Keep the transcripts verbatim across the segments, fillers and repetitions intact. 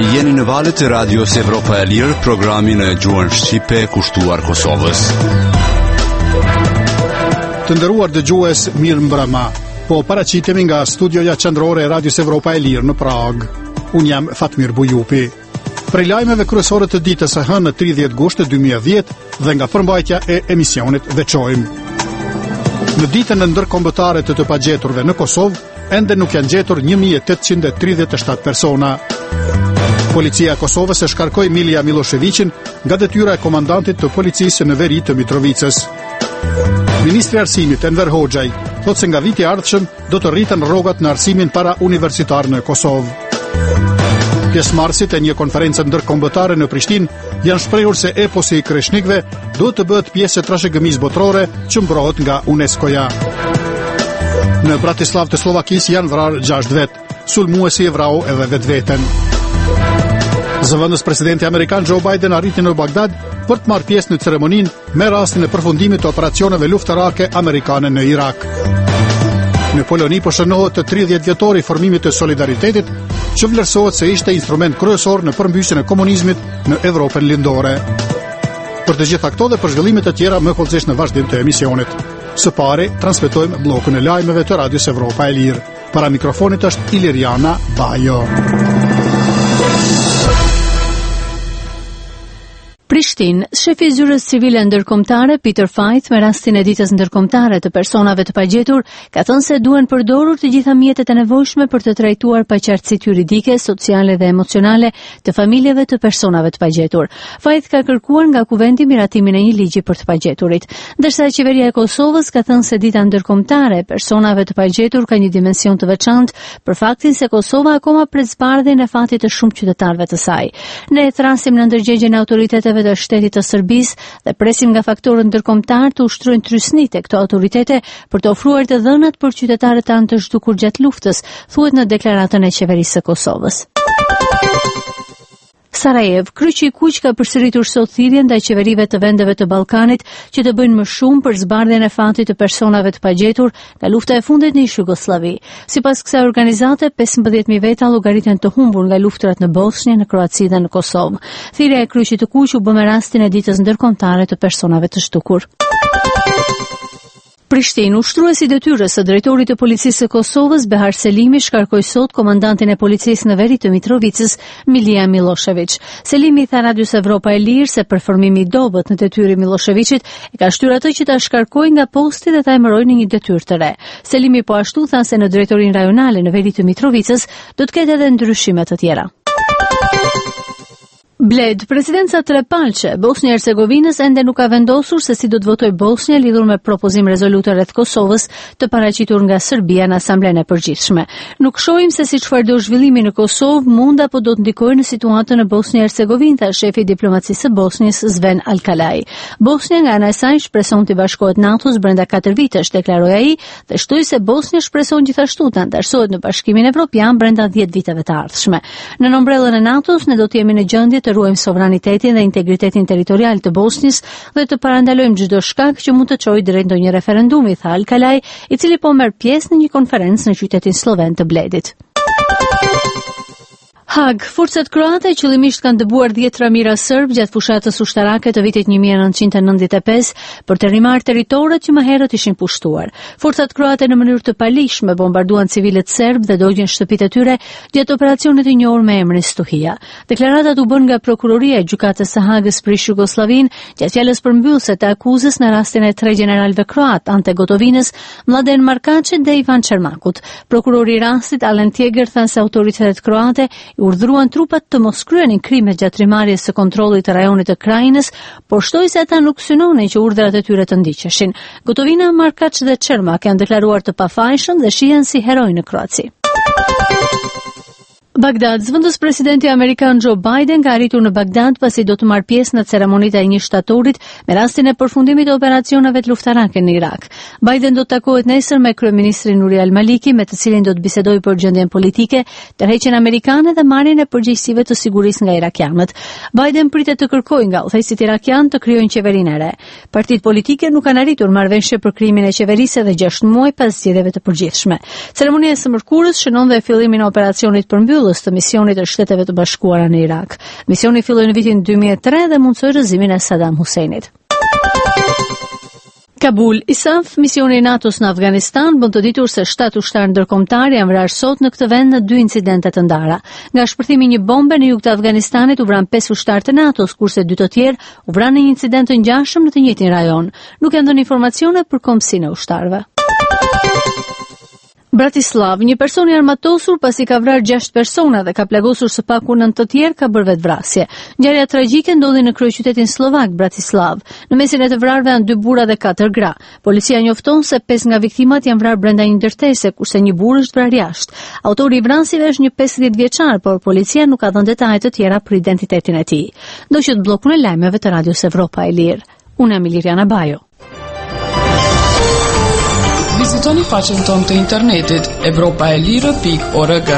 Jeni në valët e radios Evropa e Lirë, programin e gjuhën shqipe kushtuar Kosovës. Të nderuar dëgjues, mirë mbrëma. Po paraqitemi nga studioja qendrore e radios Evropa e Lirë në Prag. Unë jam Fatmir Bujupi. Prej lajmeve kryesore të ditës së hënë tridhjetë gusht dy mijë e dhjetë dhe nga përmbajtja e emisionit veçojmë. Në ditën e ndërkombëtare të të pagjeturve në Kosovë, ende nuk janë gjetur një mijë e tetëqind e tridhjetë e shtatë persona. Policia e Kosovës e shkarkoi Milija Miloševićin nga detyra e komandantit të policisë në veri të Mitrovicës. Ministri i Arsimit Enver Hoxhaj thotë se nga viti i ardhshëm do të rriten rrogat në arsimin para universitar në Kosovë. Pjesëmarrësit e një konferencë ndërkombëtare në Prishtinë janë shprehur se eposi i Kreshnikëve duhet të bëhet pjesë e trashëgimisë botërore që mbrohet nga UNESCO-ja. Në Bratislav të Slovakisë janë vrarë gjashtë vetë, sulmuesi e vrau edhe vetveten. Zëvendës presidenti amerikan Joe Biden arriti në Bagdad për të marrë pjesë në ceremoninë me rastin e përfundimit të operacioneve luftarake amerikane në Irak. Në Poloni po shënohet të tridhjetë vjetori i formimit të Solidaritetit, që vlerësohet se ishte instrument kryesor në përmbysjen e komunizmit në Evropën lindore. Për të gjitha këto dhe për zhvillimet e tjera më kollëzesh në vazhdim të emisionit. Së pari, transmetojmë bllokun e lajmeve të Radios Evropa e Lirë. Para mikrofonit është Iliriana Bajo. Prishtinë, shefi i zyrës civile ndërkombëtare Peter Fajth me rastin e ditës ndërkombëtare të personave të pagjetur, ka thënë se duhen përdorur të gjitha mjetet e nevojshme për të trajtuar paqartësitë juridike, sociale dhe emocionale të familjeve të personave të pagjetur. Fajth ka kërkuar nga Kuvendi miratimin e një ligji për të pagjeturit, ndërsa qeveria e Kosovës ka thënë se dita ndërkombëtare e personave të pagjetur ka një dimension të veçantë për faktin se Kosova akoma pret zbardhjen e fatit të shumë qytetarëve të saj. Ne thrasim në ndërgjegjen e autoriteteve të shtetit të Serbisë dhe presim nga faktorët ndërkombëtar të ushtrojnë trysni tek këto autoritete për të ofruar të dhënat për qytetarët tanë të zhdukur gjatë luftës, thuhet në deklaratën e qeverisë së Kosovës. Sarajev, kryqi i kuq ka përsëritur sot thirrjen ndaj qeverive të vendeve të Ballkanit që të bëjnë më shumë për zbardhjen e fatit të personave të pagjetur nga lufta e fundit në Jugosllavi. Sipas kësaj organizate, pesëmbëdhjetë mijë veta llogariten të humbur nga luftrat në Bosnjë, në Kroaci dhe në Kosovë. Thirrja e kryqit të kuq u bë me rastin e ditës ndërkombëtare të personave të zhdukur. Prishtinë, ushtruesi i detyrës së drejtorit të policisë së Kosovës Behar Selimi shkarkoi sot komandantin e policisë në veri të Mitrovicës, Milija Milošević. Selimi tha Radios Evropa e Lirë se përformimi i dobët në detyrë i Miloševićit e ka shtyrë atë që ta shkarkojë nga posti dhe ta emërojë në një detyrë të re. Selimi po ashtu tha se në drejtorinë rajonale në veri të Mitrovicës do të ketë edhe ndryshime të tjera. Bled, presidenca trepalqe Bosnjë e Hercegovinës ende nuk ka vendosur se si do të votojë Bosnja lidhur me propozim rezolutor rreth Kosovës të paraqitur nga Serbia në Asamblenë e Përgjithshme. Nuk shohim se si çfarë do zhvillimi në Kosovë mund apo do të ndikojë në situatën në Bosnjë e Hercegovinë, tha shefi i diplomacisë së Bosnjës Sven Alkalaj. Bosnja nga ana e saj shpreson të bashkohet NATO-s brenda katër vitesh, deklaroi ai, dhe shtoi se Bosnja shpreson gjithashtu të antarësohet në Bashkimin Evropian brenda dhjetë viteve të ardhshme. Në nombrellën e NATO-s ne do të jemi në gjendje të ruajmë sovranitetin dhe integritetin territorial të Bosnjës dhe të parandalojmë çdo shkak që mund të çojë drejt ndonjë referendumi, tha Alkalaj, i cili po merr pjesë në një konferencë në qytetin sloven të Bledit. Hag, forcat kroate qëllimisht kanë dëbuar dhjetra mira serb gjatë fushatës ushtarake të vitit një mijë e nëntëqind e nëntëdhjetë e pesë për të rimarrë territoret që më herët ishin pushtuar. Forcat kroate në mënyrë të palishme bombarduan civilët serb dhe dogjën shtëpitë e tyre gjatë operacionit të njohur me emrin Stuhia. Deklaratat u bën nga prokuroria e gjykatës së Hagës për Jugosllavin gjatë fjalës përmbyllëse të akuzës në rastin e tre generalëve kroat, Ante Gotovinës, Mladen Markaçit dhe Ivan Çermakut. Prokurori i rastit Alen Tjeger tha se autoritetet kroate urdhëruan trupat të mos kryenin krime gjatë rimarrjes së kontrollit të rajonit të Krajinës, por shtoi se ata nuk synonin që urdhrat e tyre të ndiqeshin. Gotovina, Markaç dhe Çermak janë deklaruar të pafajshëm dhe shihen si heroj në Kroaci. Bagdad, zëvendës presidenti amerikan Joe Biden ka arritur në Bagdad pasi do të marrë pjesë në ceremonitë e një shtatorit me rastin e përfundimit të operacioneve luftarake në Irak. Biden do të takohet nesër me kryeministrin Nuri al-Maliki, me të cilin do të bisedojë për gjendjen politike, tërheqjen amerikane dhe marrjen e përgjegjësive të sigurisë nga irakianët. Biden pritet të kërkojë nga udhëheqësit irakian të krijojnë qeverinë e re. Partitë politike nuk kanë arritur marrëveshje për krijimin e qeverisë edhe gjashtë muaj pas zgjedhjeve të përgjithshme. Ceremonia e së mërkurës shënon dhe fillimin e operacionit përmbyllës sjellës të misionit të Shteteve të Bashkuara në Irak. Misioni filloi në vitin dy mijë e tre dhe mundsoi rrëzimin e Saddam Huseinit. Kabul, I S A F, misioni I NATO-s në Afganistan, bën të ditur se shtatë ushtarë ndërkombëtar janë vrarë sot në këtë vend në dy incidente të ndara. Nga shpërthimi i një bombe në jug të Afganistanit u vran pesë ushtarë të NATO-s, kurse dy të tjerë u vranë në një incident të ngjashëm në të njëjtin rajon. Nuk janë dhënë informacione për kombësinë e ushtarëve. Bratislav, një person I armatosur pasi ka vrarë gjashtë persona dhe ka plagosur së paku nëntë të tjerë ka bërë vetvrasje. Ngjarja tragjike ndodhi në kryeqytetin slovak Bratislav. Në mesin e të vrarëve janë dy burra dhe katër gra. Policia njofton se pesë nga viktimat janë vrarë brenda një ndërtese, kurse një burr është vrarë jashtë. Autori I vrasjeve është një pesëdhjetë vjeçar, por policia nuk ka dhënë detaje të tjera për identitetin e tij. Ndoqët bllokun e lajmeve të Radios Evropa e Lirë. Unë jam Iliriana Bajo. Vizitoni faqen tonë të internetit evropaelire pikë org.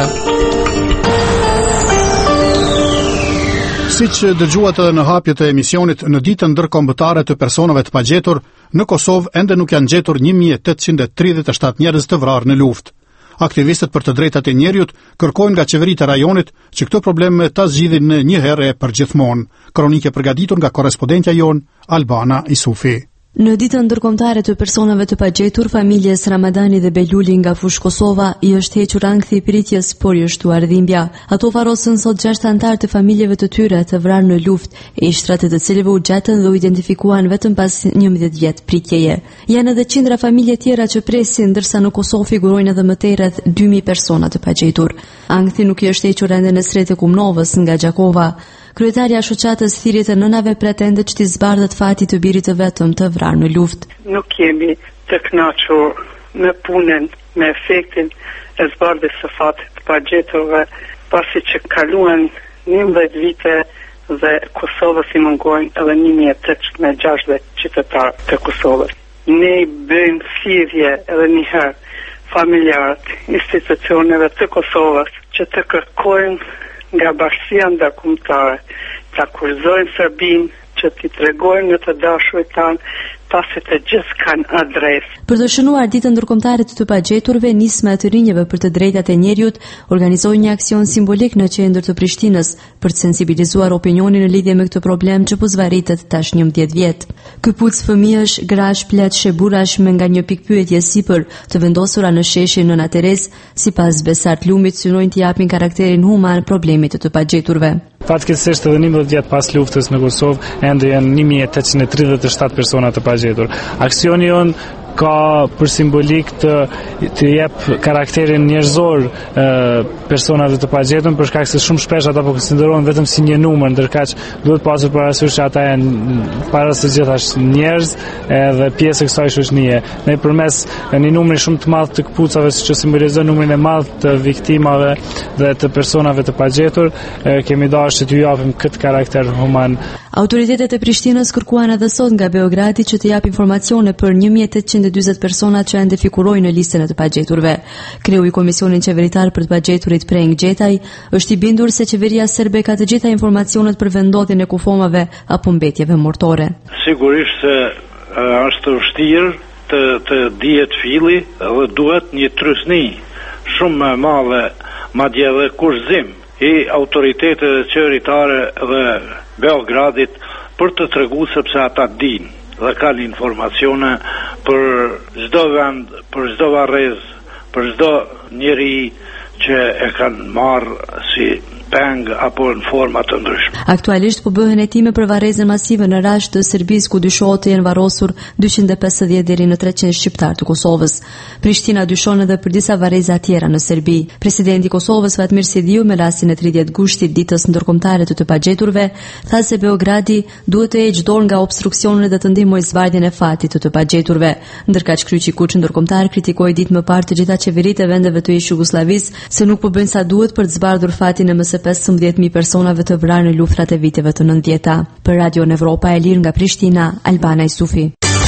Siç dëgjuat edhe në hapjet e emisionit, në ditën ndërkombëtare të personave të pagjetur, në Kosovë ende nuk janë gjetur një mijë e tetëqind e tridhjetë e shtatë njerëz të vrarë në luftë. Aktivistët për të drejtat e njerëzit kërkojnë nga qeveritë e rajonit që këto probleme ta zgjidhin në një herë e përgjithmonë. Kronikë përgatitur nga korrespondentja jon Albana Isufi. Në ditën ndërkombëtare të personave të pagjetur, familjes Ramadani dhe Beluli nga fushë Kosova I është hequr ankthi I pritjes, por I është shtuar dhimbja. Ato varrosën sot gjashtë anëtar të familjeve të tyre të vrarë në luftë, e ishtrat të cilëve u gjatën dhe u identifikuan vetëm pas njëmbëdhjetë vjet pritjeje. Janë edhe qindra familje tjera që presin, ndërsa në Kosovë figurojnë edhe më tej rreth dy mijë persona të pagjetur. Ankthi nuk I është hequr ende në Srete Kumnovës nga Gjakova. Kryetarja e shoqatës Thirrjet e Nënave pretendet që t'i zbardhet fati të birit të vetëm të vrarë në luftë. Nuk jemi të kënaqur me punën, me efektin e zbardhjes së fatit të pagjeturve, pasi që kaluan njëmbëdhjetë vite dhe Kosovës I mungojnë edhe një mijë e tetëqind e gjashtëdhjetë qytetarë të Kosovës. Ne bëjmë thirrje edhe një herë familjarët, institucioneve të Kosovës që të kërkojnë nga bashkësia ndërkombëtare ta kurrëzojnë Serbinë që t'i tregojnë në të dashurit tanë pasi të gjithë kanë adresë. Për të shënuar ditën ndërkombëtare të të pagjeturve, nisma e të rinjeve për të drejtat e njerëzit organizoi një aksion simbolik në qendër të Prishtinës për të sensibilizuar opinionin në lidhje me këtë problem që po zvarritet tash njëmbëdhjetë vjet. Këpuc fëmijësh, grash, pleçshe, burrash me nga një pikë pyetje sipër të vendosura në sheshin Nëna Teres, sipas Besart Lumit, synojnë të japin karakterin human problemit të të pagjeturve. Fatkeqësisht edhe njëmbëdhjetë vjet pas luftës në Kosovë, ende janë një mijë e tetëqind e tridhjetë e shtatë persona të pagjetur. Aksioni jon ka për simbolik të, të jep karakterin njerëzor e, personave të pagjetur, për shkak se shumë shpesh ata po konsiderohen vetëm si një numër, ndërkaq duhet pasur parasysh që ata janë para së gjithashtu njerëz edhe pjesë e kësaj shoqënie. Ne përmes një numri shumë të madh të këpucave, siç e simbolizon numrin e madh të viktimave dhe të personave të pagjetur, e, kemi dashur që t'ju japim këtë karakter human. Autoritetet e Prishtinës kërkuan edhe sot nga Beogradi që të jap informacione për një mijë e tetëqind e dyzet persona që ende figurojnë në listën e të pagjeturve. Kreu I Komisionit Qeveritar për të pagjeturit Preng Gjetaj është I bindur se qeveria serbe ka të gjitha informacionet për vendodhjen e kufomave apo mbetjeve mortore. Sigurisht se është vështirë të të dihet filli dhe duhet një trysni shumë më e madhe, madje edhe kurrëzim I autoritetet qeveritare dhe Beogradit për të treguar sepse ata dinë dhe kanë informacione për çdo vend, për çdo varrez, për çdo njeri që e kanë marrë si peng apo në forma të ndryshme. Aktualisht po bëhen hetime për varrezën masive në rasht të Serbisë ku dyshohet të jenë varrosur dyqind e pesëdhjetë deri në treqind shqiptar të Kosovës. Prishtina dyshon edhe për disa varreza tjera në Serbi. Presidenti I Kosovës Fatmir Sidiu me rastin e tridhjetë gushtit ditës ndërkombëtare të të pagjeturve tha se Beogradi duhet të heqë dorë nga obstruksionet dhe të ndihmojë zbardhjen e fatit të të pagjeturve. Ndërkaq Kryqi Kuç ndërkombëtar kritikoi ditë më parë të gjitha qeveritë e vendeve të ish Jugosllavisë se nuk po bëjnë sa duhet për të zbardhur fatin e më së pesëmbëdhjetë mijë personave të vrarë në luftrat e viteve të nëntëdhjetë. Për Radio Evropa e Lirë nga Prishtina, Albana Isufi.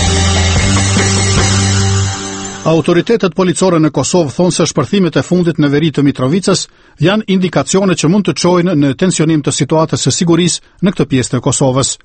Autoritetet policore në Kosovë thonë se shpërthimet e fundit në veri të Mitrovicës janë indikacione që mund të çojnë në tensionim të situatës së sigurisë në këtë pjesë të Kosovës.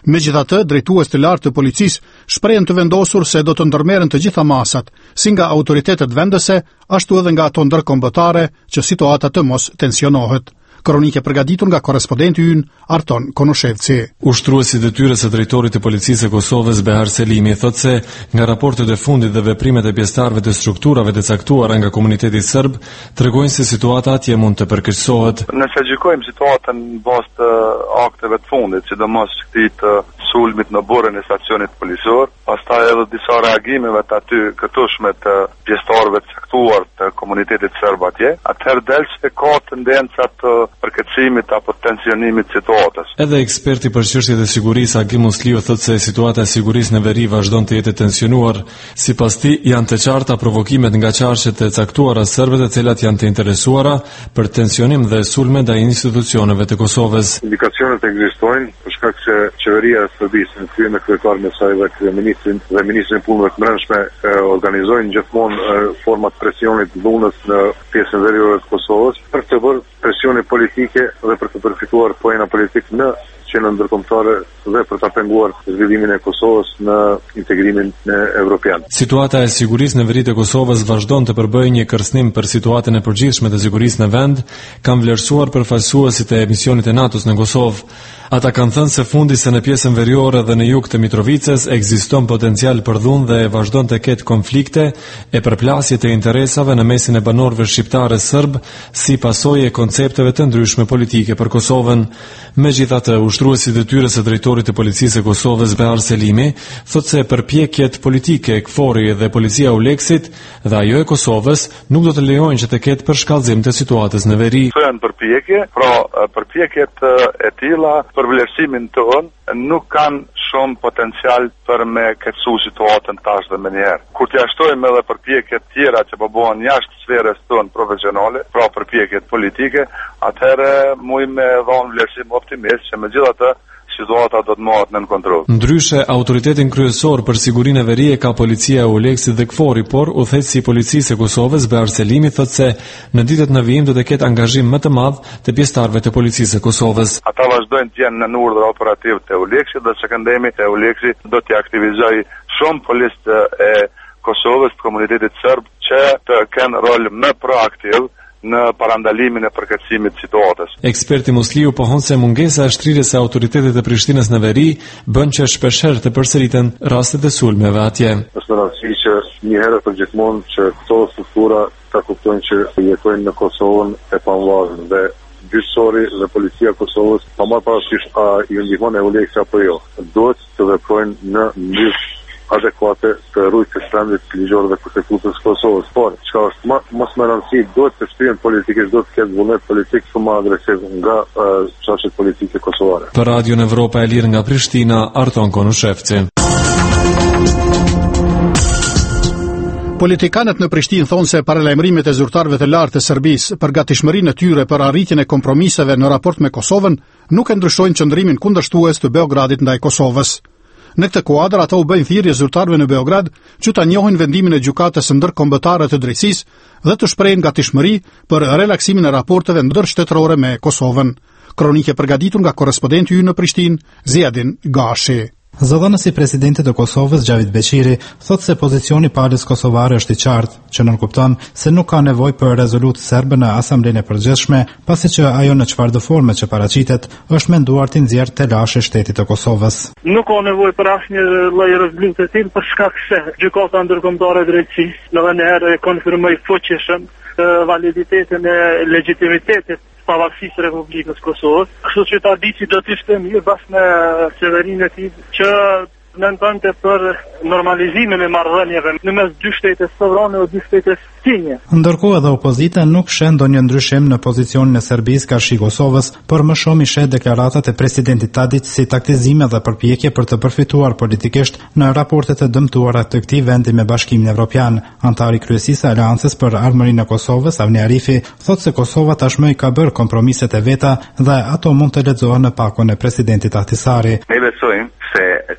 Megjithatë, drejtues të lartë të policisë shprehen të vendosur se do të ndërmerren të gjitha masat, si nga autoritetet vendese, ashtu edhe nga ato ndërkombëtare, që situata të mos tensionohet. Kronike përgatitur nga korrespondenti ynë Arton Konoshevci. Ushtruesi i detyrës së drejtorit të policisë së Kosovës Behar Selimi thotë se nga raportet e fundit dhe veprimet e pjesëtarëve të strukturave të caktuara nga komuniteti serb tregojnë se situata atje mund të përkeqësohet. Nëse gjykojmë situatën në bazë të akteve të fundit, sidomos këtij të sulmit në burrin e stacionit policor, pastaj edhe disa reagimeve të aty këtushme të pjesëtarëve të caktuar të komunitetit serb atje, atëherë del se ka tendenca të përkeqësimit apo tensionimit situatës. Edhe eksperti për çështjet e sigurisë Agi Musliu thotë se situata e sigurisë në veri vazhdon të jetë e tensionuar. Sipas tij, janë të qarta provokimet nga qarqet e caktuara serbe, të cilat janë të interesuara për tensionim dhe sulme ndaj institucioneve të Kosovës. Indikacionet ekzistojnë për shkak se qeveria e Serbisë në krye me kryetarin e saj dhe kryeministrin dhe ministrin e punëve të brendshme organizojnë gjithmonë forma të presionit dhunës në pjesën veriore të Kosovës për të bërë presione politike dhe për të përfituar pojena politik në qendrën ndërkombëtare dhe për ta penguar zhvillimin e Kosovës në integrimin e evropian. Situata e sigurisë në veri të Kosovës vazhdon të përbëjë një kërcënim për situatën e përgjithshme të sigurisë në vend, kanë vlerësuar përfaqësuesit e misionit e NATO-s në Kosovë. Ata kanë thënë se fundi se në pjesën veriore dhe në jug të Mitrovicës ekziston potencial për dhunë dhe vazhdon të ketë konflikte e përplasje të interesave në mesin e banorëve shqiptarë serb si pasojë e koncepteve të ndryshme politike për Kosovën. Megjithatë, ushtruesi i detyrës së drejtorit të policisë së Kosovës Behar Selimi thotë se përpjekjet politike e KFOR-i dhe policia e Uleksit dhe ajo e Kosovës nuk do të lejojnë që të ketë përshkallëzim të situatës në veri. Janë përpjekje, pra përpjekjet e tilla për vlerësimin tonë nuk kanë shumë potencial për me keqësu situatën tash dhe menjëherë. Kur t'ja shtojmë edhe përpjekjet tjera që po bëhen jashtë sferës tonë profesionale, pra përpjekjet politike, atëherë mujmë me dhënë vlerësim optimist që megjithatë situata do të mohet nën kontroll. Ndryshe, autoritetin kryesor për sigurinë e veri ka policia e Uleksit dhe KFOR-i, por udhëheqësi i policisë së Kosovës Behar Selimi thotë se në ditët në vijim do të ketë angazhim më të madh të pjesëtarëve të policisë së Kosovës. Ata vazhdojnë të jenë në urdhër operativ të Uleksit dhe sekondemi e Uleksit do të aktivizojë shumë policë e Kosovës të komunitetit serb që të kenë rol më proaktiv në parandalimin e përkeqësimit të situatës. Eksperti Musliu pohon se mungesa e shtrirjes së autoritetit të Prishtinës në veri bën që shpeshherë të përsëriten rastet e sulmeve atje. Është rëndësishme që një herë për gjithmonë që këto struktura ta kuptojnë që jetojnë në Kosovën e pavarur dhe gjyqësori dhe policia e Kosovës pa marrë parasysh a i ndihmon e Uleksa apo jo. Duhet të veprojnë në mënyrë adekuate të rrugës së rendit ligjor dhe konstitutës së Kosovës. Por, çka është më mos më rëndësi, duhet të shtrihen politikisht, duhet të ketë vullnet politik shumë agresiv nga çështjet uh, politike kosovare. Për Radion Evropa e Lirë nga Prishtina, Arton Konushevci. Politikanët në Prishtinë thonë se paralajmërimet e zyrtarëve të lartë të Serbisë për gatishmërinë e tyre për arritjen e kompromiseve në raport me Kosovën nuk e ndryshojnë qëndrimin kundërshtues të Beogradit ndaj Kosovës. Në këtë kuadër ata u bëjnë thirrje zyrtarëve në Beograd që ta njohin vendimin e gjykatës së ndërkombëtare të drejtësisë dhe të shprehin gatishmëri për relaksimin e raporteve ndërshtetërore me Kosovën. Kronike përgatitur nga korrespondenti ynë në Prishtinë, Ziadin Gashi. Zëdhënësi i presidentit të Kosovës, Xhavid Beqiri, thotë se pozicioni palës kosovare është i qartë, që nënkupton se nuk ka nevojë për rezolutë serbe në Asamblenë e Përgjithshme, pasi që ajo në çfarëdo forme që paraqitet është menduar të nxjerrë telashe shtetit të Kosovës. Nuk ka nevojë për asnjë lloj rezolutë të tillë për shkak se gjykata ndërkombëtare e drejtësisë në herë konfirmoi fuqishëm validitetin e legitimitetit pavarësisë Republikës Kosovës. Kështu që ta di që do të ishte mirë bashkë me qeverinë e tij që nëntonte për normalizimin e marrëdhënieve në mes dy shtetes sovrane dhe dy shtetes tinje. Ndërkohë edhe opozita nuk sheh ndonjë ndryshim në pozicionin e Serbisë karshi Kosovës, por më shumë i sheh deklaratat e presidentit Tadić si taktizime dhe përpjekje për të përfituar politikisht në raportet e dëmtuara të këtij vendi me Bashkimin Evropian. Antari kryesisë e Aleancës për Armërinë e Kosovës, Avni Arifi, thotë se Kosova tashmë ka bërë kompromiset e veta dhe ato mund të lexohen në pakon e presidentit Ahtisari. Ne besojmë se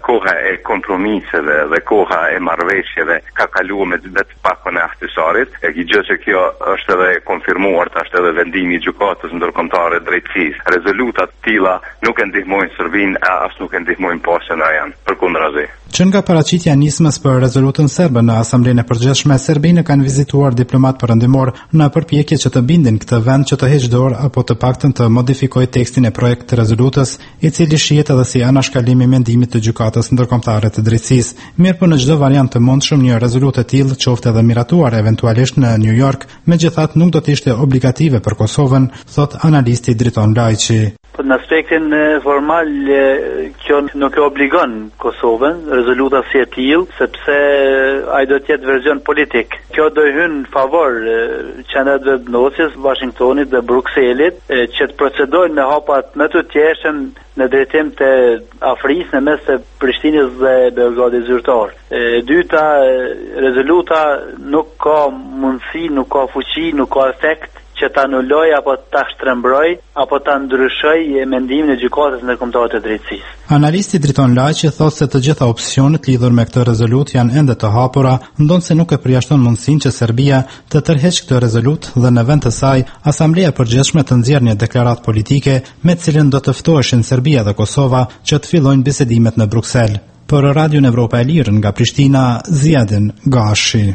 koha e kompromiseve dhe koha e marrëveshjeve ka kaluar me vetë pakon e ahtisarit. E ki gjë që kjo është edhe konfirmuar, është edhe vendimi i gjykatës ndërkombëtare drejtësisë. Rezolutat tilla nuk e ndihmojnë Serbinë, as nuk e ndihmojnë pasën e janë, përkundrazi. Që nga paraqitja e nismës për rezolutën serbe në Asamblenë e Përgjithshme e Serbinë kanë vizituar diplomat perëndimor në përpjekje që të bindin këtë vend që të heqë dorë apo të paktën të modifikojë tekstin e projektit të rezolutës, i cili shihet edhe si anashkalim i mendimit të gjykatës ndërkombëtare të drejtësisë. Mirë po në çdo variant të mundshëm një rezolutë e tillë, qoftë edhe miratuar eventualisht në New York, megjithatë nuk do të ishte obligative për Kosovën, thot analisti Driton Lajçi. Në aspektin formal, kjo nuk e obligon Kosovën, rezoluta si e tillë, sepse ai do të jetë version politik. Kjo do hyn në favor qendrave të ndosjes, Washingtonit dhe Brukselit, që të procedojnë me hapat më të thjeshtë në drejtim të Afrikës në mes të Prishtinës dhe Beogradit zyrtar. E dyta, rezoluta nuk ka mundësi, nuk ka fuqi, nuk ka efekt që ta anuloj apo ta shtrembroj apo ta ndryshoj mendimin e gjykatës ndërkombëtare të drejtësisë. Analisti Driton Lajçi thotë se të gjitha opsionet lidhur me këtë rezolutë janë ende të hapura, ndonse nuk e përjashton mundësinë që Serbia të tërheqë këtë rezolutë dhe në vend të saj Asambleja e Përgjithshme të nxjerrë një deklaratë politike me të cilën do të ftoheshin Serbia dhe Kosova që të fillojnë bisedimet në Bruksel. Për Radion Evropa e Lirë nga Prishtina, Ziadin Gashi.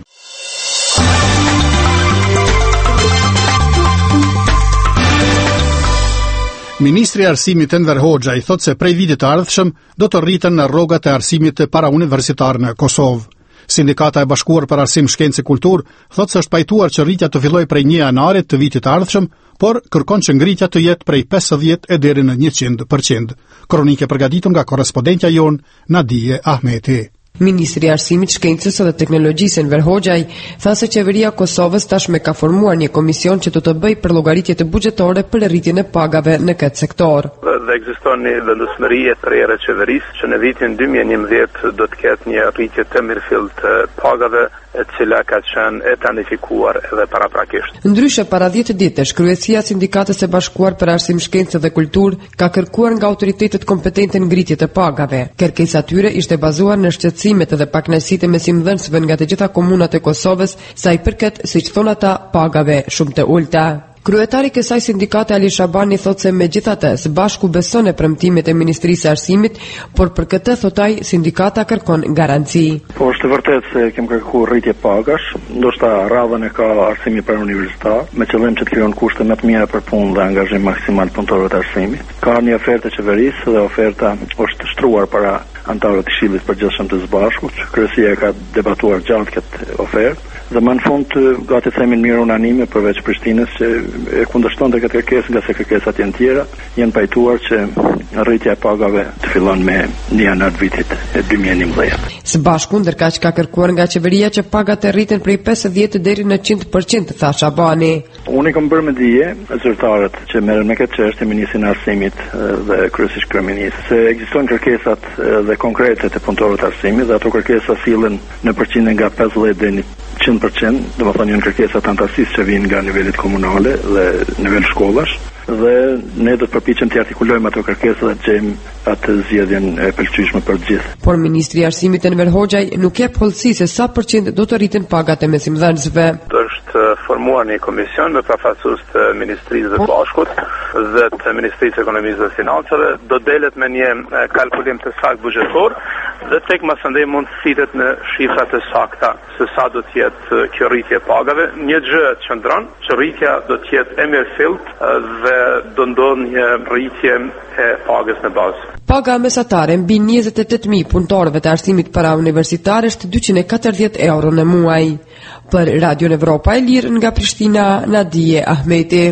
Ministri i Arsimit Enver Hoxha i thot se prej vitit të ardhshëm do të rriten në rrogat e arsimit parauniversitar në Kosovë. Sindikata e Bashkuar për Arsim, Shkencë e Kulturë thot se është pajtuar që rritja të fillojë prej një janarit të vitit të ardhshëm, por kërkon që ngritja të jetë prej pesëdhjetë e deri në njëqind përqind. Kronike përgatitur nga korrespondentja jon Nadije Ahmeti. Ministri i Arsimit, Shkencës dhe Teknologjisë Enver Hoxhaj tha se qeveria e Kosovës tashmë ka formuar një komision që do të bëjë përllogëritjet buxhetore për rritjen e pagave në këtë sektor. Dhe ekziston një vendosmëri e prerë e qeverisë që në vitin dy mijë e njëmbëdhjetë do të ketë një rritje të mirëfillt të pagave, e cila ka qenë e planifikuar edhe paraprakisht. Ndryshe, para dhjetë ditësh, kryesia e Sindikatës së Bashkuar për Arsim, Shkencë dhe Kulturë ka kërkuar nga autoritetet kompetente ngritje të pagave. Kërkesa e tyre ishte bazuar në shqetësimet dhe pakënaqësitë e mesimdhënësve nga të gjitha komunat e Kosovës, sa i përket, siç thon ata, pagave shumë të ulta. Kryetari i kësaj sindikate Ali Shabani thotë se megjithatë së bashku beson në premtimet e Ministrisë së Arsimit, por për këtë thotë ai sindikata kërkon garanci. Po është vërtet se kem kërkuar rritje pagash, ndoshta radhën e ka arsimi parauniversitar, me qëllim që të krijon kushte më të mira për punë dhe angazhim maksimal punëtorëve të arsimit. Ka një ofertë e qeverisë dhe oferta është shtruar para antarëve të Këshillit Përgjithshëm të Zbashkut. Kryesia ka debatuar gjatë këtë ofertë. Dhe më në fund gati themin mirë unanime përveç Prishtinës që e kundërshtonte këtë kërkesë, nga se kërkesat janë tjera, janë pajtuar që rritja e pagave të fillon me një janar vitit e dy mijë e njëmbëdhjetë. Së bashku ndërkaq ka kërkuar nga qeveria që pagat të rriten prej pesëdhjetë deri në njëqind përqind, tha Shabani. Unë i kam bërë me dije zyrtarët që merren me këtë çështje, ministrin e Arsimit dhe kryesisht kryeministit, se ekzistojnë kërkesat dhe konkrete të punëtorëve të arsimit dhe ato kërkesa sillen në përqindje nga pesëdhjetë deri në njëqind përqind, do të thonë janë kërkesa të antarësisë që vijnë nga nivelet komunale dhe nivel shkollash, dhe ne do të përpiqem të artikulojmë ato kërkesa dhe të gjejmë atë zgjedhjen e pëlqyeshme për të gjithë. Por ministri i Arsimit Enver Hoxhaj nuk jep hollësi se sa përqind do të rriten pagat e mesimdhënësve. Është formuar një komision me përfaqësues të Ministrisë së Bashkut dhe të Ministrisë së Ekonomisë dhe Financave, do delet me një kalkulim të saktë buxhetor dhe tek më së mund të sillet në shifra të sakta se sa do të jetë kjo rritje e pagave. Një gjë qëndron, që rritja do të jetë e mirëfillt dhe do ndodhë një rritje e pagës në bazë. Paga mesatare mbi njëzet e tetë mijë punëtorëve të arsimit parauniversitar është dyqind e katërdhjetë euro në muaj. Për Radion Evropa e Lirë nga Prishtina, Nadije Ahmeti.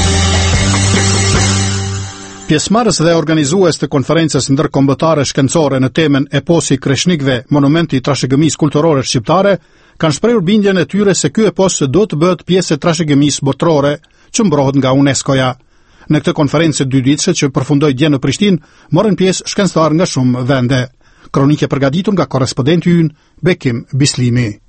Pjesëmarrës dhe organizues të konferencës ndërkombëtare shkencore në temën Eposi Kreshnikëve, monumenti i trashëgimisë kulturore shqiptare, kanë shprehur bindjen e tyre se ky epos do të bëhet pjesë e trashëgimisë botërore që mbrohet nga UNESCO-ja. Në këtë konferencë dyditëse që përfundoi dje në Prishtinë, morën pjesë shkencëtarë nga shumë vende. Kronike përgatitur nga korrespondenti ynë Bekim Bislimi.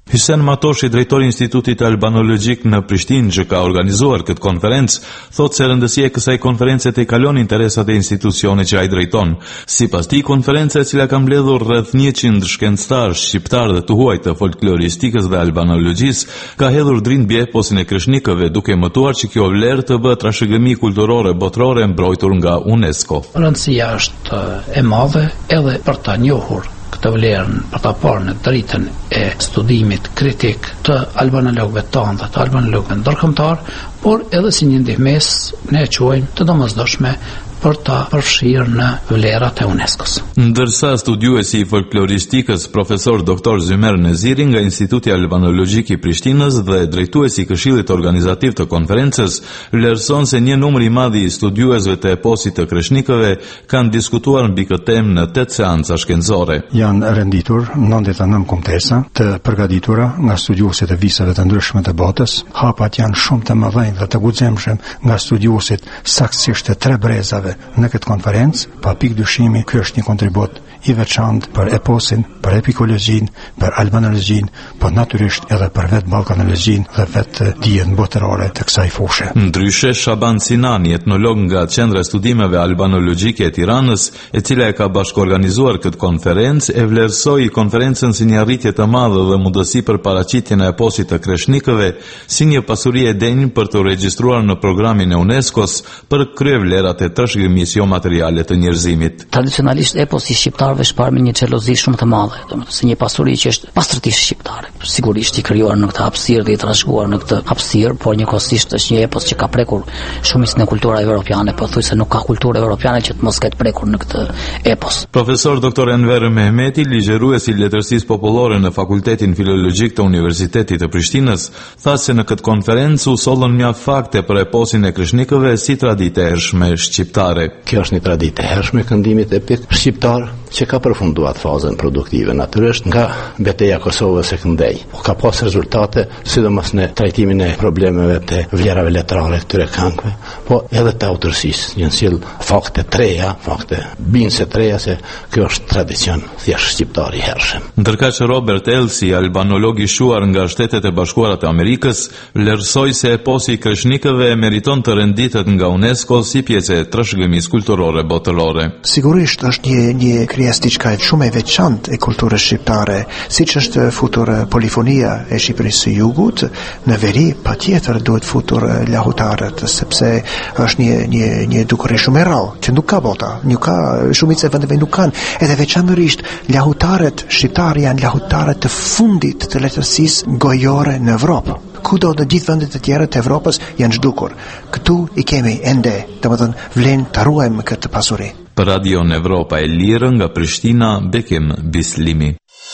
Hysen Matoshi, drejtori i Institutit Albanologjik në Prishtinë, që ka organizuar këtë konferencë, thotë se rëndësia e kësaj konference të kalon interesat e institucionit që ai drejton. Sipas tij, konferenca e cila ka mbledhur rreth njëqind shkencëtar shqiptar dhe të huaj të folkloristikës dhe albanologjisë, ka hedhur drinë bie eposin e kreshnikëve, duke mëtuar që kjo vlerë të bëhet trashëgimi kulturore botërore mbrojtur nga UNESCO. Rëndësia është e madhe edhe për ta njohur këtë vlerën, për ta parë në dritën e studimit kritik të albanologëve tanë dhe të albanologëve ndërkombëtar, por edhe si një ndihmës ne e quajmë të domosdoshme për ta përfshirë në vlerat e UNESCO-s. Ndërsa studiuesi i folkloristikës profesor doktor Zymer Neziri nga Instituti Albanologjik i Prishtinës dhe drejtuesi i Këshillit Organizativ të konferencës vlerëson se një numër i madh i studiuesve të eposit të kreshnikëve kanë diskutuar mbi këtë temë në tetë seanca shkencore. Janë renditur nëntëdhjetë e nëntë kontesa të përgatitura nga studiuesit e visave të ndryshme të botës. Hapat janë shumë të mëdhenj dhe të guximshëm nga studiuesit saktësisht të tre brezave në këtë konferencë, pa pikë dyshimi, ky është një kontribut i veçantë për eposin, për epikologjin, për albanologjin, por natyrisht edhe për vetë ballkanologjin dhe vetë dijen botërore të kësaj fushë. Ndryshe, Shaban Sinani, etnolog nga Qendra e Studimeve Albanologjike e Tiranës, e cila e ka bashkëorganizuar këtë konferencë, e vlerësoi konferencën si një arritje të madhe dhe mundësi për paraqitjen e eposit të kreshnikëve si një pasuri e denjë për të regjistruar në programin e UNESCO-s për kryevlerat e trashëgimisë jo materiale të njerëzimit. Tradicionalisht eposi shqiptarëve shpar me një xhelozi shumë të madhe, domethënë se një pasuri që është pastërtisht shqiptare. Sigurisht i krijuar në këtë hapësirë dhe i trashëguar në këtë hapësirë, por njëkohësisht është një epos që ka prekur shumicën e kulturave evropiane, pothuajse nuk ka kulturë europiane që të mos ketë prekur në këtë epos. Profesor doktor Enver Mehmeti, ligjerues i letërsisë popullore në Fakultetin Filologjik të Universitetit të Prishtinës, tha se në këtë konferencë u sollën mjaft fakte për eposin e kreshnikëve si traditë e hershme shqiptare. Kjo është një traditë e hershme këndimit epik shqiptar që ka përfunduar fazën produktive natyrisht nga betejë e Kosovës e këndej. Ka pas rezultate sidomos në trajtimin e problemeve të vlerave letrare të këtyre këngëve, po edhe të autorësisë. Janë sill fakte treja, fakte binse treja se kjo është tradicion thjesht shqiptar i hershëm. Ndërkaq që Robert Elsi, albanolog i shuar nga Shtetet e Bashkuara të Amerikës, vlerësoi se eposi i kreshnikëve meriton të renditet nga UNESCO si pjesë e trashëgimisë kulturore botërore. Sigurisht është një një krijesë diçka shumë e veçantë e kulturës shqiptare, siç është futur polifonia e Shqipërisë së Jugut, në veri patjetër duhet futur lahutarët, sepse është një një një dukuri shumë e rrallë që nuk ka bota, nuk ka shumica e vendeve nuk kanë, edhe veçanërisht lahutarët shqiptarë janë lahutarët të fundit të letërsisë gojore në Evropë. Kudo në gjithë vendet e tjera të Evropës janë zhdukur. Këtu i kemi ende, domethënë vlen ta ruajmë këtë pasuri. Për Radio Evropa e Lirë nga Prishtina, Bekim Bislimi.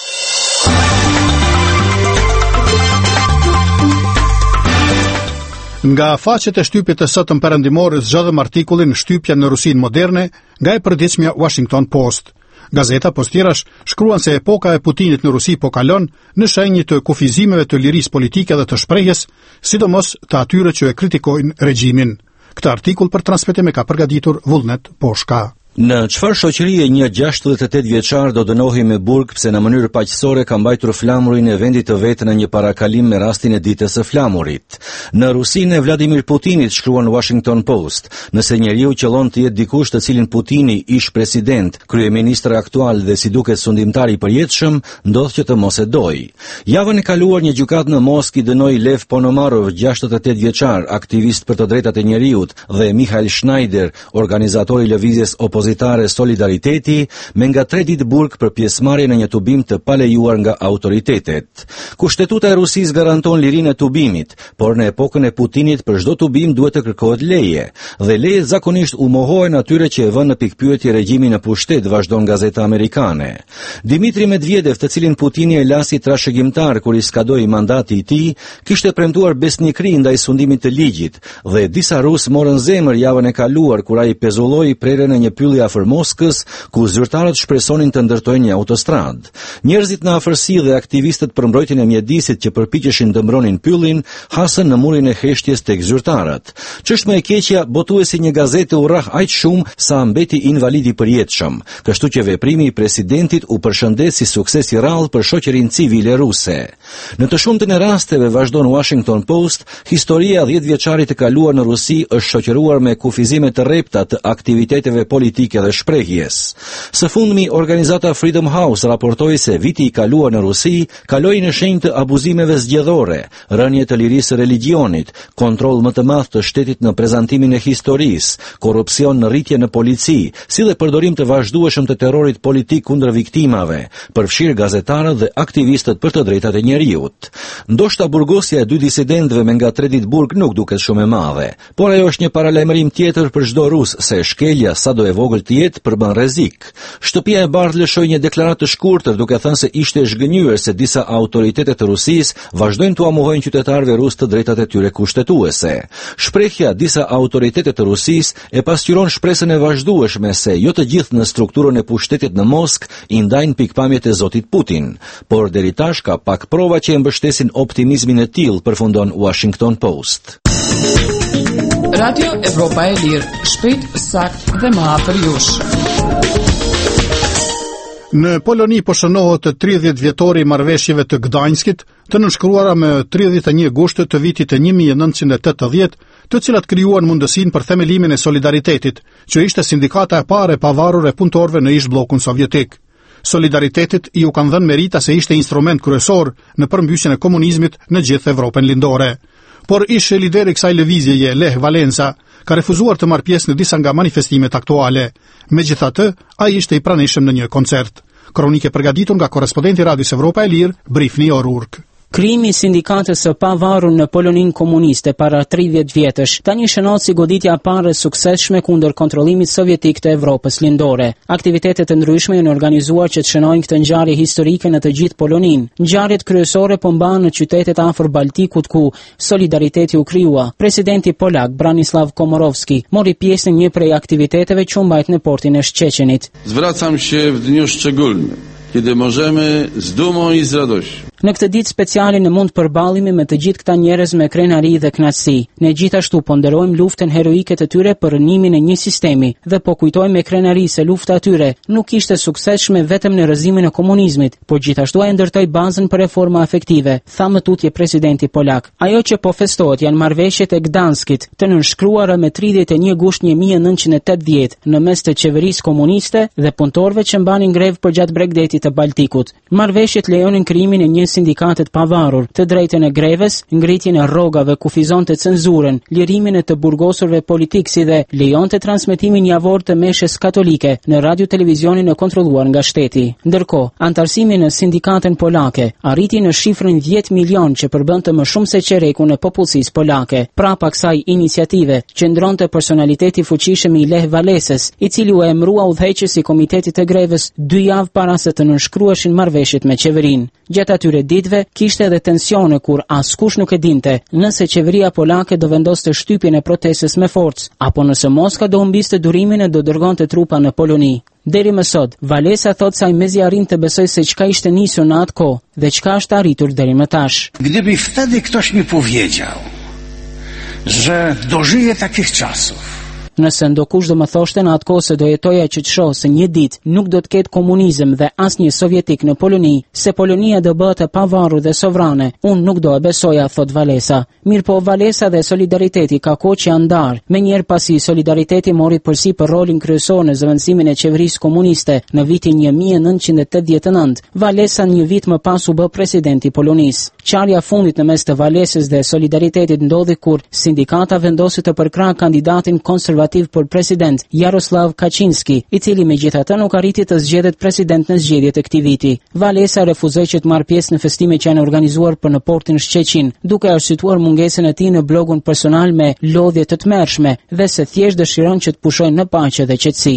Nga faqet e shtypit të sotëm perëndimore zgjodhëm artikullin Shtypja në Rusinë moderne nga e përditshmja Washington Post. Gazeta Postirash shkruan se epoka e Putinit në Rusi po kalon në shenjë të kufizimeve të lirisë politike dhe të shprehjes, sidomos të atyre që e kritikojnë regjimin. Këtë artikull për transmetim e ka përgatitur Vullnet Poshka. Në çfarë shoqërie një gjashtëdhjetë e tetë vjeçar do dënohej me burg pse në mënyrë paqësore ka mbajtur flamurin e vendit të vet në një parakalim me rastin e ditës së flamurit. Në Rusinë e Vladimir Putinit, shkruan Washington Post, nëse njeriu qëllon të jetë dikush të cilin Putini, ish president, kryeministër aktual dhe si duket sundimtar i përjetshëm, ndodh që të mos e doj. Javën e kaluar një gjykatë në Moskë dënoi Lev Ponomarov, gjashtëdhjetë e tetë vjeçar, aktivist për të drejtat e njeriut, dhe Mikhail Schneider, organizator i lëvizjes opozitare Solidariteti, me nga tre ditë burg për pjesëmarrje në një tubim të palejuar nga autoritetet. Kushtetuta e Rusisë garanton lirinë e tubimit, por në epokën e Putinit për çdo tubim duhet të kërkohet leje, dhe lejet zakonisht u mohohen atyre që e vënë në pikpyetje regjimin në pushtet, vazhdon gazeta amerikane. Dimitri Medvedev, të cilin Putini e lasi trashëgimtar kur i skadoi mandati i tij, kishte premtuar besnikëri ndaj sundimit të ligjit, dhe disa rus morën zemër javën e kaluar kur ai pezulloi prerjen e një pyll pylli afër Moskës, ku zyrtarët shpresonin të ndërtojnë një autostradë. Njerëzit në afërsi dhe aktivistët për mbrojtjen e mjedisit që përpiqeshin të mbronin pyllin, hasën në murin e heshtjes tek zyrtarët. Ç'është më e keqja, botuesi një gazete u rrah aq shumë sa mbeti invalid i përjetshëm, kështu që veprimi i presidentit u përshëndet si sukses i rrallë për shoqërinë civile ruse. Në të shumtën e rasteve, vazhdon Washington Post, historia e dhjetëvjeçarit të kaluar në Rusi është shoqëruar me kufizime të rrepta të aktiviteteve politike dhe shprehjes. Së fundmi, organizata Freedom House raportoi se viti i kaluar në Rusi kaloi në shenjë të abuzimeve zgjedhore, rënje të lirisë religionit, kontroll më të madh të shtetit në prezantimin e historisë, korrupsion në rritje në polici, si dhe përdorim të vazhdueshëm të terrorit politik kundër viktimave, përfshirë gazetarët dhe aktivistët për të drejtat e njeriut. Ndoshta burgosja e dy disidentëve me nga Tredit Burg nuk duket shumë e madhe, por ajo është një paralajmërim tjetër për çdo rus se shkelja sado e vogël të jetë përbën rrezik. Shtëpia e Bardhë lëshoi një deklaratë të shkurtër duke thënë se ishte e zhgënjur se disa autoritetet të Rusisë vazhdojnë të amuhojnë qytetarëve rusë të drejtat e tyre kushtetuese. Shprehja disa autoritetet të Rusisë e pasqyron shpresën e vazhdueshme se jo të gjithë në strukturën e pushtetit në Moskë i ndajnë pikpamjet e zotit Putin, por deri tash ka pak prova që e mbështesin optimizmin e tillë, përfundon Washington Post. Radio Evropa e Lirë, shpejt, sakt dhe më afër jush. Në Poloni po shënohet të tridhjetë vjetori i marrëveshjeve të Gdańskit, të nënshkruara më tridhjetë e një gusht të vitit të një mijë e nëntëqind e tetëdhjetë, të cilat krijuan mundësinë për themelimin e solidaritetit, që ishte sindikata e parë e pavarur e punëtorëve në ish bllokun sovjetik. Solidaritetit i u kanë dhënë merita se ishte instrument kryesor në përmbysjen e komunizmit në gjithë Evropën lindore. Por ish lideri i kësaj lëvizjeje, Lech Valensa, ka refuzuar të marrë pjesë në disa nga manifestimet aktuale. Megjithatë, ai ishte i pranishëm në një koncert. Kronike përgatitur nga korrespondenti Radios Evropa e Lirë, Brifni O'Rourke. Krimi i sindikatës së pavarur në Poloninë komuniste para tridhjetë vjetësh tani shënohet si goditja e parë e suksesshme kundër kontrollimit sovjetik të Evropës lindore. Aktivitete të ndryshme janë organizuar që të shënojnë këtë ngjarje historike në të gjithë Poloninë. Ngjarjet kryesore po mbahen në qytetet afër Baltikut ku solidariteti u krijua. Presidenti polak Branislaw Komorowski mori pjesë në një prej aktiviteteve që u mbajt në portin e Szczecinit. Zwracam się w dniu szczególnym, kiedy możemy z dumą i z radością. Në këtë ditë speciale ne mund të përballemi me të gjithë këta njerëz me krenari dhe kënaqësi. Ne gjithashtu ponderojmë luftën heroike të tyre për rënimin e një sistemi dhe po kujtojmë me krenari se lufta e tyre nuk ishte suksesshme vetëm në rrëzimin e komunizmit, por gjithashtu ai ndërtoi bazën për reforma efektive, tha më tutje presidenti polak. Ajo që po festohet janë marrëveshjet e Gdanskit, të nënshkruara me tridhjetë e një gusht një mijë e nëntëqind e tetëdhjetë në mes të qeverisë komuniste dhe punëtorëve që mbanin grevë përgjatë Bregdetit të Baltikut. Marrëveshjet lejonin krijimin e një sindikatet pavarur, të drejtën e greves, ngritjen e rrogave, kufizonte cenzurën, lirimin e të burgosurve politik si dhe lejonte transmetimin javor të meshës katolike në radio televizionin e kontrolluar nga shteti. Ndërkohë, antarësimi në sindikatën polake arriti në shifrën dhjetë milion që përbënte më shumë se çerekun e popullsisë polake. Prapa kësaj iniciative qëndronte personaliteti fuqishëm i Lech Valesës, i cili u emërua udhëheqës i komitetit të greves dy javë para se të nënshkruheshin marrëveshjet me qeverinë. Gjatë atyre ditëve kishte edhe tensione kur askush nuk e dinte nëse qeveria polake do vendoste shtypjen e protestës me forcë apo nëse Moska do humbiste durimin e do dërgonte trupa në Poloni. Deri më sot, Valesa thot se ai mezi arrin të besoj se çka ishte nisur në atë kohë dhe çka është arritur deri më tash. Gdyby wtedy ktoś mi powiedział, że dożyje takich czasów. Nëse ndokush do më thoshte në atë kohë se do jetoja që të shoh se një ditë nuk do të ketë komunizëm dhe asnjë sovjetik në Poloni, se Polonia do bëhet e pavarur dhe sovrane, unë nuk do e besoja, thot Valesa. Mirë po, Valesa dhe Solidariteti ka kohë që janë ndarë. Menjëherë pasi Solidariteti mori përsi për rolin kryesor në zëvendësimin e qeverisë komuniste në vitin një mijë e nëntëqind e tetëdhjetë e nëntë, Valesa një vit më pas u bë presidenti i Polonisë. Qarja fundit në mes të Valesës dhe Solidaritetit ndodhi kur sindikata vendosi të përkrahë kandidatin konservativ për president Jaroslav Kaczynski, i cili megjithatë nuk arriti të zgjedhet president në zgjedhjet e këtij viti. Valesa refuzoi që të marrë pjesë në festimet që janë organizuar për në portin Szczecin, duke arsyetuar mungesën e tij në blogun personal me lodhje të tmerrshme dhe se thjesht dëshiron që të pushojnë në paqe dhe qetësi.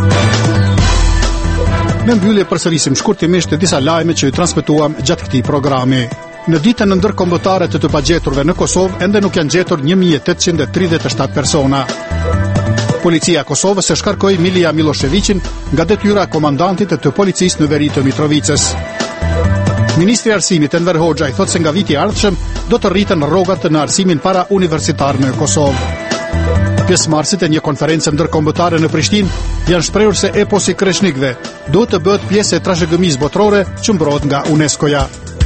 Në mbyllje përsërisim shkurtimisht të disa lajme që ju transmetuam gjatë këtij programi. Në ditën e ndërkombëtare të të pagjeturve në Kosovë ende nuk janë gjetur një mijë e tetëqind e tridhjetë e shtatë persona. Policia e Kosovës e shkarkoi Milija Miloševićin nga detyra e komandantit të policisë në veri të Mitrovicës. Ministri i Arsimit Enver Hoxha i thotë se nga viti i ardhshëm do të rriten rrogat në arsimin para universitar në Kosovë. Pjesëmarrësit e një konferencë ndërkombëtare në Prishtinë janë shprehur se eposi Kreshnikëve duhet të bëhet pjesë e trashëgimisë botërore që mbrohet nga UNESCO-ja.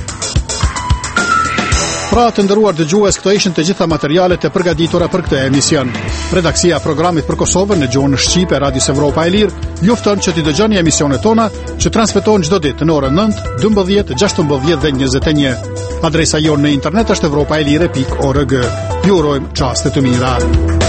Pra të ndëruar dëgjues, këto ishin të gjitha materialet e përgatitura për këtë emision. Redaksia e programit për Kosovën në gjuhën shqipe Radios Evropa e Lirë ju fton që t'i dëgjoni emisionet tona që transmetohen çdo ditë në orën nëntë, dymbëdhjetë, gjashtëmbëdhjetë dhe njëzet e një. Adresa jonë në internet është evropaelire pikë org. Ju urojmë çaste të mira.